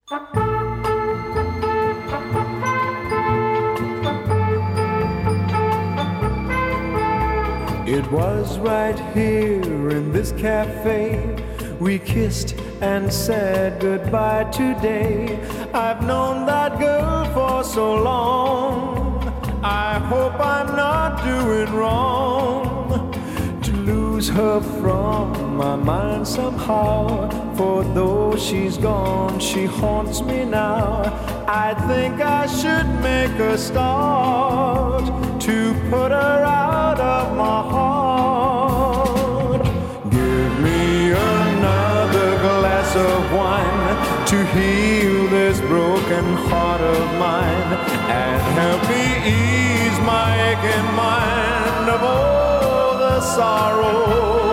It was right here in this cafe we kissed and said goodbye today. I've known that girl for so long. I hope I'm not doing wrong to lose her from my mind somehow. For though she's gone, she haunts me now. I think I should make a start to put her out of my heart. Give me another glass of wine to heal this broken heart of mine, and help me ease my aching mind of all the sorrow